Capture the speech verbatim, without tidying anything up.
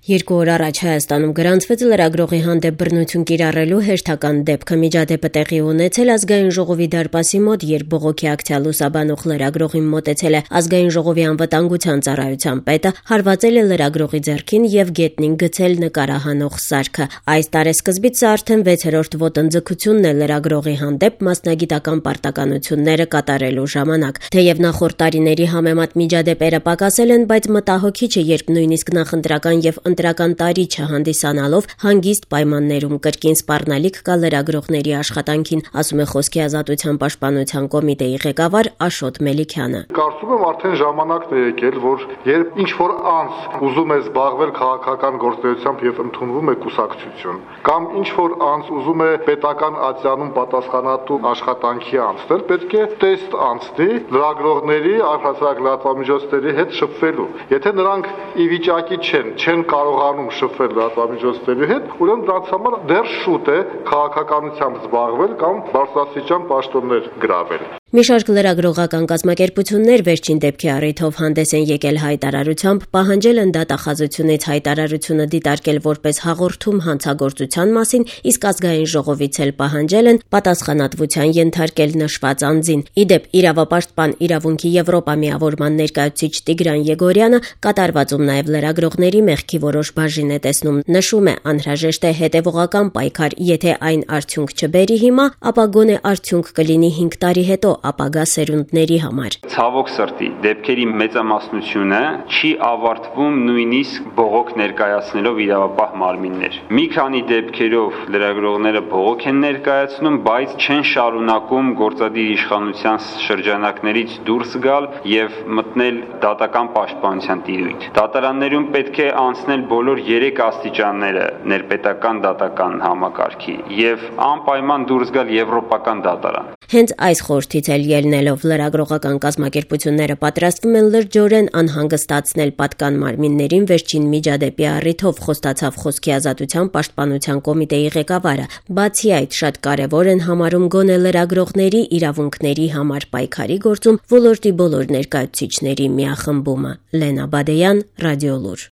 Երկու օր առաջ Հայաստանում գրանցվեց լրագրողի հանդեպ բռնություն կիրառելու հերթական դեպքը։ Միջադեպը տեղի ունեցել Ազգային ժողովի դարպասի մոտ, երբ բողոքի ակցիա լուսաբանող լրագրողին մոտեցել է Ազգային ժողովի անվտանգության ծառայության պետը, հարվածել է լրագրողի ձեռքին եւ գետնին գցել նկարահանող սարքը։ Այս տարեսկզբից սա արդեն վեցերորդ ոտնձգությունն է լրագրողի հանդեպ մասնագիտական պարտականությունները կատարելու ժամանակ։ Թեև նախորդ տարիների համեմատ միջադեպերը պակասել են, բայց մտահոգիչ է, երբ նույնիսկ նախընտրական եւ ընտրական տարի չհանդիսանալով հանգիստ պայմաններում կրկին սպառնալիք կա լրագրողների աշխատանքին, ասում է Խոսքի ազատության պաշտպանության կոմիտեի ղեկավար Աշոտ Մելիքյանը։ Կարծում եմ արդեն ժամանակն է եկել, որ երբ ինչ-որ անձ ուզում է զբաղվել քաղաքական գործունեությամբ եւ ընդունվում է կուսակցություն, կամ ինչ-որ անձ ուզում է պետական ատյանում պատասխանատու աշխատանքի անցնել, պետք է տեստ անցնի լրագրողների, առհասարակ լրատվամիջոցների հետ շփվելու։ Եթե նրանք ի վիճակի չեն, չեն կարողանում շփվել լրատվամիջոցների հետ, ուրեմն դրանց համար դեռ շուտ է քաղաքականությամբ զբաղվել կամ բարձրաստիճան պաշտոններ գրավել։ Մի շարք լրագրողական կազմակերպություններ վերջին դեպքի առիթով հանդես են եկել հայտարարությամբ, պահանջել են դատախազությունից հայտարարությունը դիտարկել որպես հաղորդում հանցագործության մասին, իսկ Ազգային ժողովից էլ պահանջել են պատասխանատվության ենթարկել նշված անձին։ Ի դեպ, իրավապաշտպան իրավունքի Եվրոպա միավորման ներկայացուցիչ Տիգրան Եգորյանը կատարվածում նաև լրագրողների մեղքի որոշ բաժին է տեսնում։ Նշում է, անհրաժեշտ է հետևողական պայքար, եթե այն արդյունք չբերի հիմա, ապա գոնե արդյունք կլինի հինգ տարի հետո ապագա սերունդների համար։ Ցավոք սրտի, դեպքերի մեծամասնությունը չի ավարտվում նույնիսկ բողոք ներկայացնելով իրավապահ մարմիններ։ Մի քանի դեպքերով լրագրողները բողոք են ներկայացնում, բայց չեն շարունակում գործադիր իշխանության շրջանակներից դուրս գալ եւ մտնել դատական պաշտպանության տիրույթ։ Դատարաններում պետք է անցնել բոլոր երեք աստիճանները ներպետական դատական համակարգի եւ անպայման դուրս գալ եվրոպական դատարան։ Հենց այս խորհրդից էլ ելնելով լրագրողական կազմակերպությունները պատրաստվում են լրջորեն անհանգստացնել պատկան մարմիններին վերջին միջադեպի առիթով, խոստացավ Խոսքի ազատության պաշտպանության կոմիտեի ղեկավարը։ Բացի այդ, շատ կարևոր են համարում գոնե լրագրողների իրավունքների համար պայքարի գործում ոլորտի բոլոր ներկայացուցիչների միախմբումը։ Լենա Բադեյան, Ռադիոլուր։